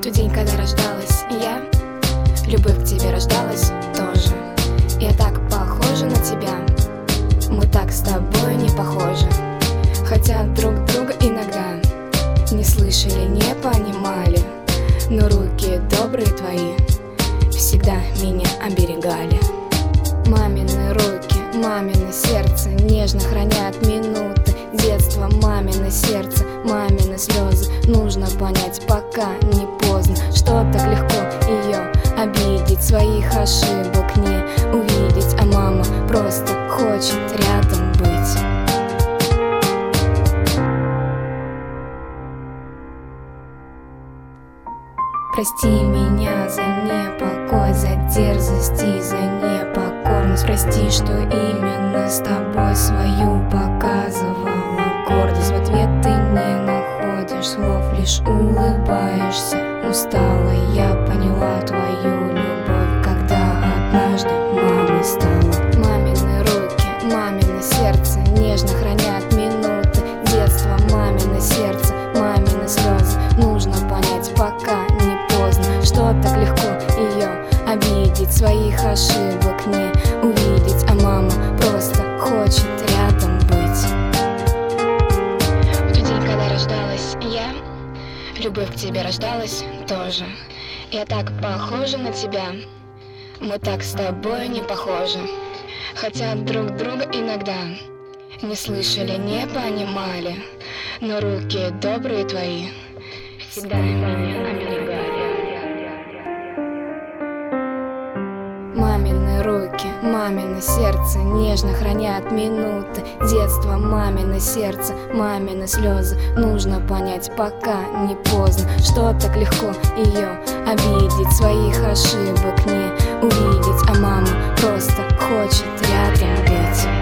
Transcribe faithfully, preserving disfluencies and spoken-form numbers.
тот день, когда рождалась я, любовь к тебе рождалась тоже. Я так похожа на тебя, мы так с тобой не похожи. Хотя друг друга иногда не слышали, не понимали, но руки добрые твои всегда меня оберегали. Мамины руки, мамино сердце нежно хранят минуты детства. Мамино сердце, мамины слезы нужно понять, пока не поздно. Что так легко ее обидеть, своих ошибок не увидеть, а мама просто хочет рядом быть. Прости меня за непокой, за дерзость и за непокорность. Прости, что именно с тобой свою показывала гордость. В ответ ты не находишь слов, лишь улыбаешься. Устала, я поняла твою любовь, когда однажды мамой стала. Мамины руки, мамино сердце нежно хранят минуты детства. Мамино сердце, мамины слезы нужно понять, пока не поздно. Что так легко ее обидеть, своих ошибок не увидеть, а мама просто хочет рядом быть. В тот день, когда рождалась я, любовь к тебе рождалась тоже. Я так похожа на тебя, мы так с тобой не похожи. Хотя друг друга иногда не слышали, не понимали, но руки добрые твои всегда меня оберегали. Мамины руки, мамино сердце нежно хранят минуты детства. Мамино сердце, мамины слезы нужно понять, пока не поздно. Что так легко ее обидеть, своих ошибок не увидеть, а мама просто хочет рядом быть.